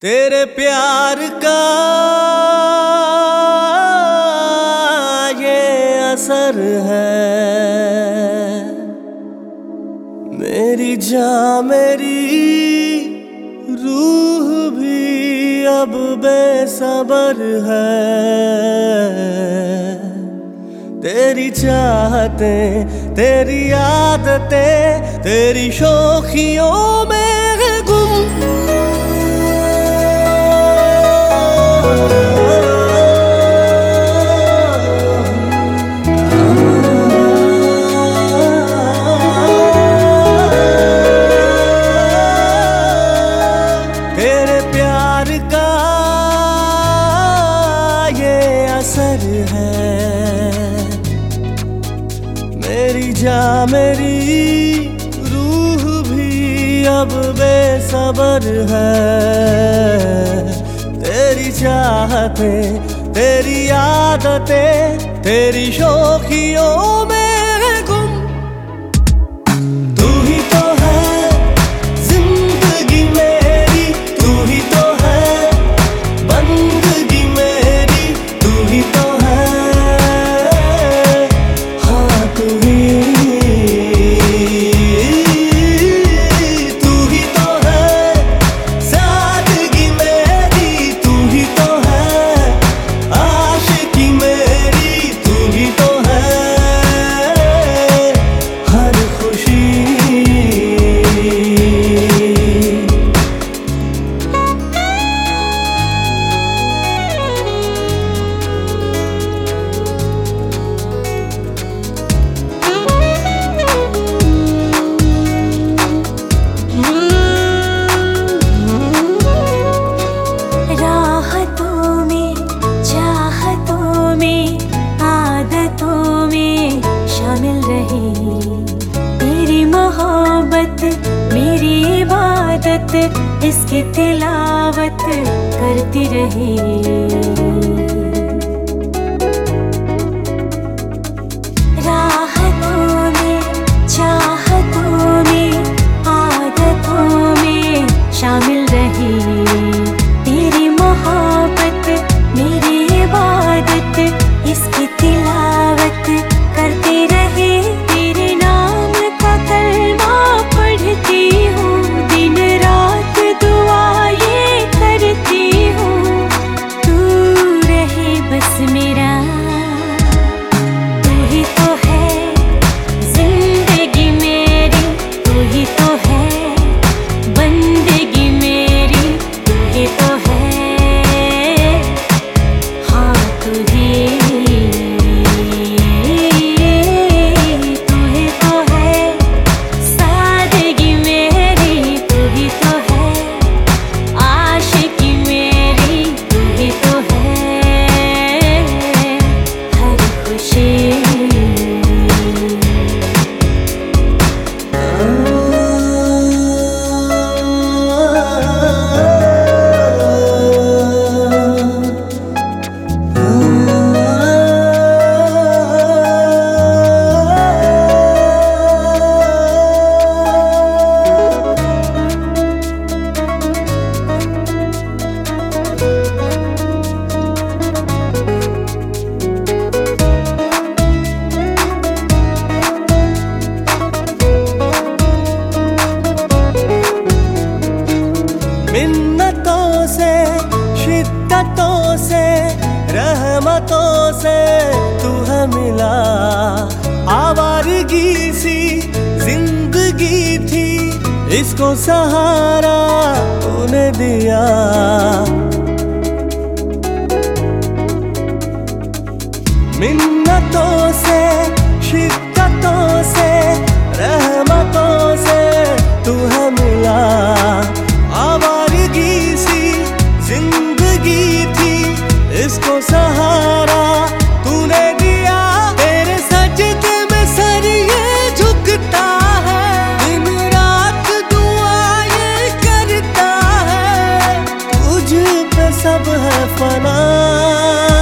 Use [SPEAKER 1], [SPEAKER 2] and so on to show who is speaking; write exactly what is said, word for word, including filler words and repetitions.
[SPEAKER 1] तेरे प्यार का ये असर है, मेरी जान मेरी रूह भी अब बेसबर है। तेरी चाहतें, तेरी आदतें, तेरी शौखियों में गुम। तेरे प्यार का ये असर है, मेरी जान मेरी रूह भी अब बेसबर है। तेरी चाहतें, तेरी आदतें, तेरी शौखियों में गुम। तू ही तो है जिंदगी मेरी, तू ही तो है बंदगी मेरी, तू ही तो है, हाँ तू ही, तू ही तो है सादगी मेरी, तू ही तो है आशिकी मेरी, तू ही तो है हर खुशी।
[SPEAKER 2] तेरी मोहब्बत मेरी इबादत, इसकी तिलावत करती रही। राहतों में, चाहतों में, आदतों में शामिल रही। तेरी मोहब्बत मेरी इबादत, इसकी तिलावत करती रही। तेरे नाम का कलमा पढ़ती हूँ, दिन रात दुआएं करती हूँ। तू रहे बस मेरा, तू ही तो है जिंदगी मेरी, तू ही तो है बंदगी मेरी, तू ही तो है, हाँ तू ही।
[SPEAKER 1] मिन्नतों से, शिद्दतों से, रहमतों से तू है मिला। आवारगी सी जिंदगी थी, इसको सहारा तूने दिया। मिन्नतों से, शिद्दतों से, रहमतों से तू है मिला। आवारगी सी जिंदगी थी, इसको सहारा तूने दिया। तेरे सजदे में सर ये झुकता है, दिन रात दुआएं करता है। तुझ पे सब है फना।